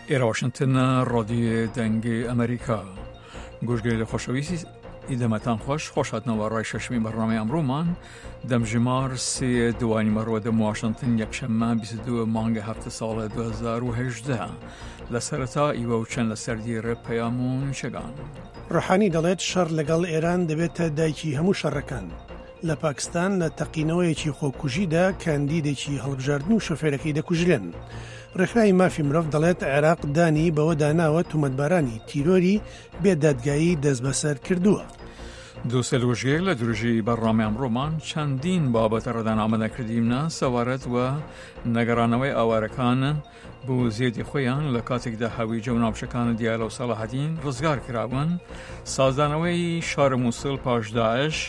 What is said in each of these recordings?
إلى واشنطن رادیو دنگ امریکا گوشگیل خوشویسی ایدمتان خوشحالنا و رای ششمی برنامه امرومان دمجمار سی دوانی مرود واشنطن یکشنبه 22 مانگ هفته سال 2018 لسرتا ایوه و چند لسردی پیامون شگان روحانی دەڵێت شەڕ لەگەڵ ئێران دەبێتە دایکی هەموو شەڕەکان. لە پاکستان لە تەقینەوەیەکی خۆکوژیدا کاندیدێکی هەڵبژاردن و شۆفێرەکەی دەکوژرێن. ڕێکخراوی مافی مرۆڤ دەڵێت عێراق دانی بەوە داناوە تومەتبارانی تیرۆری بێدادگایی دەست بەسەر کردووە. دووسێ لۆژگەیەک لە دروژی بەڕامێ ئەمڕۆمان چەندین بابەتە ڕێدان ئامادەکردیمە سەوارەت و نەگەڕانەوەی ئاوارەکان بۆ زێدی خۆیان لە کاتێکدا هەویجە و ناوچەکان دیالە و سەلاحەدین ڕزگار کراون، سازدانەوەی شارە مووسڵ پاش داعش،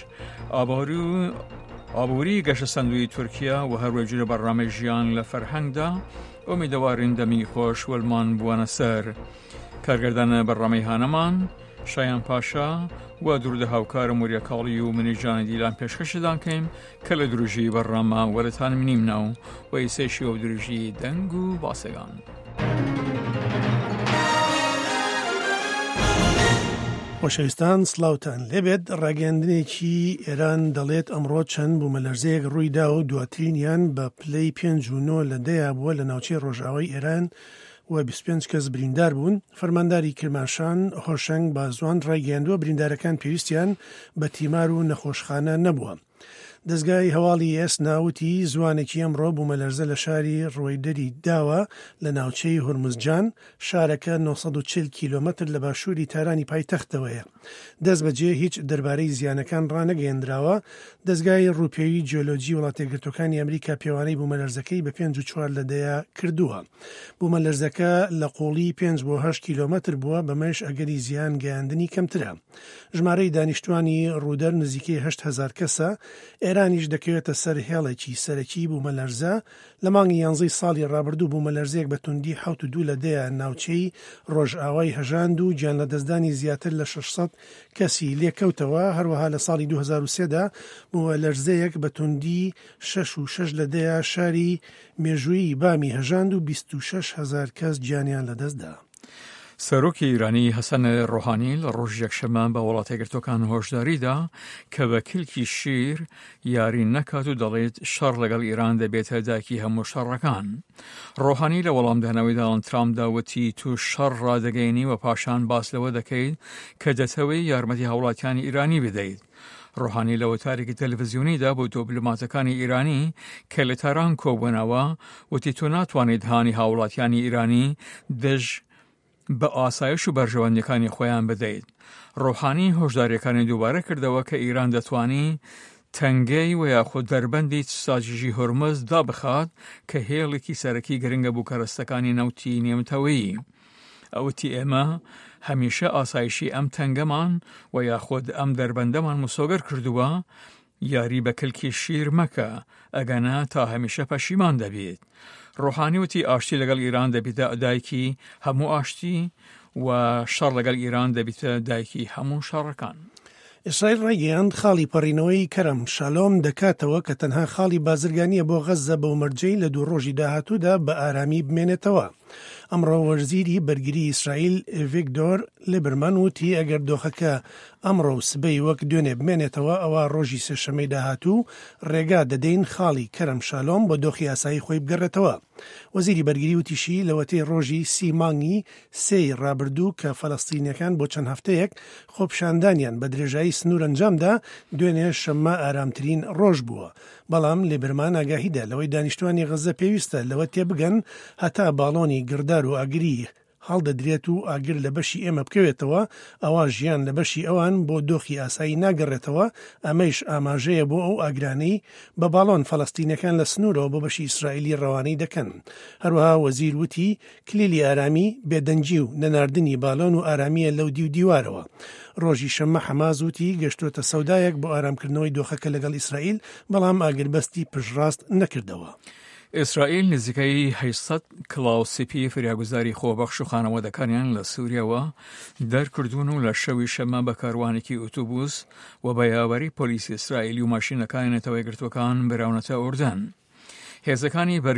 ئابووری گەشە سەندوی تورکیا و هەروەجورە بەڕامەی ژیان لە فەرهەنگدا ئومیدەوارین دەمی خۆش وەلمان بوونە سەر. کارگەردانە بەڕامەی هانەمان شایان پاشا و درود هاوکار موریە کاڵی و منیجانی دیلان پێشکەشدان کەیم کە لە دروژی بەڕامە وەرەتان منیمنە و ئیسێشی و دروژی دەنگ و باسەگان. خۆشەویستان سڵاوتان لێبێت. ڕاگەاندنێکی ئێران دەڵێت ئەمڕۆ چەند بوومەلەرزەیەک ڕوویدا و دواترینیان بە پلەی 5.9 لەدەیە بووە لە ناوچەی ڕۆژئاوای ئێران و 25 کەس بریندار بوون. فەرمانداری کرماشان هۆشەنگ بازوان ڕایگەاندووە بریندارەکان پێویستیان بە تیمار و نەخۆشخانە نەبووە. دەستگای هەواڵی ئێس ناوتی زوانێکی ئەمڕۆ بوومەلەرزە لە شاری ڕوویدەری داوە لە ناوچەی هورمزجان، شارەکە 940 کیلۆمەتر لە باشووری تارانی پایتەختەوەیە. دەست بەجێ هیچ دەربارەی زیانەکان ڕانەگەیەندراوە. دەستگای ڕووپێوی جیۆلۆجی وڵاتە یەکگرتووەکانی ئەمریکا پێوانەی بوومەلەرزەکەی بە 5.4 لەدەیە کردووە. بوومەلەرزەکە لە قوڵی 5 بۆ 8 کیلۆمەتر بووە، بەمەش ئەگەری زیان گەیاندنی کەمترە. ژمارەی دانیشتوانی ڕوودەر نزیکەی 8,000 کەسە. ئێرانیش دەکەوێتە سەر هێڵێکی سەرەکی بوومەلەرزە. لە مانگی 11 ساڵی ڕابردوو بوومەلەرزەیەک بە توندی 7.2 لەدەیە ناوچەی ڕۆژئاوای هەژاند و گیان لە دەستدانی زیاتر لە 600 کەسی لێکەوتەوە. هەروەها لە ساڵی 2003دا بوومەلەرزەیەک بە توندی 6.6 لەدەیە شاری مێژووی بامی هەژاند و 26,000 کەس گیانیان لەدەستدا. سەرۆکی ئیرانی حەسەن ڕۆحانی لە ڕۆژی یەکشەممە بە وڵاتە یەکگرتووەکان هۆشداریدا کە بە کلکی شیر یاری نەکات و دەڵێت شەڕ لەگەڵ ئیران دەبێتە دایکی هەموو شەڕەکان. ڕۆحانی لە وەڵامدانەوەی داڵند ترامدا وتی تو شەڕ ڕادەگەینی و پاشان باس لەوە دەکەیت کە دەتەوەی یارمەتی هاوڵاتیانی ئیرانی بدەیت. ڕۆحانی لە وەتارێکی تەلەڤیزیۆنیدا بۆ دیپلۆماتەکانی ئیرانی کە لە تاران کۆبوونەوە وتی تۆ ناتوانێت هانی هاوڵاتیانی ئیرانی دژ بە ئاسایش و بەرژەوەندەکانی خۆیان بدەیت. ڕۆحانی هۆشداریەکانی دووبارە کردەوە کە ئیران دەتوانی تەنگەی و یاخود دەربەندی ساجژی هورمز دابخات کە هێڵێکی سەرەکی گرنگە بوو کەرەستەکانی نەوتی نێمتەوەیی. ئەوتی ئێمە هەمیشە ئاسایشی ئەم تەنگەمان و یاخود ئەم دەربەندەمان مسۆگەر کردووە. یاری بە کلکی شیر مەکە ئەگەنە تا هەمیشە پەشیمان دەبێت. ڕۆحانی وتی ئاشتی لەگەڵ ئیران دەبێتە دایکی هەموو ئاشتی و شەڕ لەگەڵ ئیران دەبێتە دایکی هەموو شەڕەکان. ئیسرائیل ڕایگەیاند خاڵی پەڕینەوەی کەرەم شالۆم دەکاتەوە کە تەنها خاڵی بازرگانیە بۆ غەزە بە ومەرجەی لە 2 ڕۆژی داهاتوودا بە ئارامی بمێنێتەوە. ئەمڕۆ وەرزیری بەرگری ئیسرائیل ڤیکتۆر لیبرمان وتی ئەگەر دۆخەکە ئەمڕۆ سبەی وەک دوێنێ بمێنێتەوە ئەوە ڕۆژی سێشەمەی داهاتوو ڕێگا دەدەین خاڵی کەرەم شالۆم بۆ دۆخی یاسایی خۆی بگەڕێتەوە. وەزیری بەرگری وتیشی لەوەتەی ڕۆژی 30 مانگی 3 ڕابردوو کە فەلەستینیەکان بۆ چەند هەفتەیەک خۆپشاندانیان بە درێژایی سنوور ئەنجامدا، دوێنێ شەممە ئارامترین ڕۆژ بووە. بەڵام لیبرمان ئاگاهیدا لەوەی دانیشتوانی غەزە پێویستە لەوە تێبگەن هەتا باڵۆنی گردار و ئاگری هەڵدەدرێت و ئاگر لە بەشی ئێمە بکەوێتەوە، ئەوە ژیان لە بەشی ئەوان بۆ دۆخی ئاسایی ناگەڕێتەوە. ئەمەش ئاماژەیە بۆ ئەو ئاگرانەی بە باڵۆن فەلەستینەکان لە سنوورەوە بۆ بەشی ئیسرائیلی ڕەوانەی دەکەن. هەروەها وەزیر وتی کلیلی ئارامی بێدەنجی و نەناردنی باڵۆن و ئارامیە لەو دی و دیوارەوە. ڕۆژی شەممە حەماس وتی گەشتوتە سەودایەک بۆ ئارامکردنەوەی دۆخەکە لەگەڵ ئیسرائیل، بەڵام ئاگربەستی پشتڕاست نەکردەوە. ئیسرائیل نزیکەی 800 کلااوسیپی فریاگوزاری خۆبەخش و خانەوادەکانیان لە سووریەوە دەرکردوون و لە شەوی شەممە بە کاروانێکی ئۆتۆبوس و بە یاوەری پۆلیسی ئیسرائیلی و ماشینەکانی نەتەوە یەکگرتووەکان براونەتە ئوردن. هێزەکانی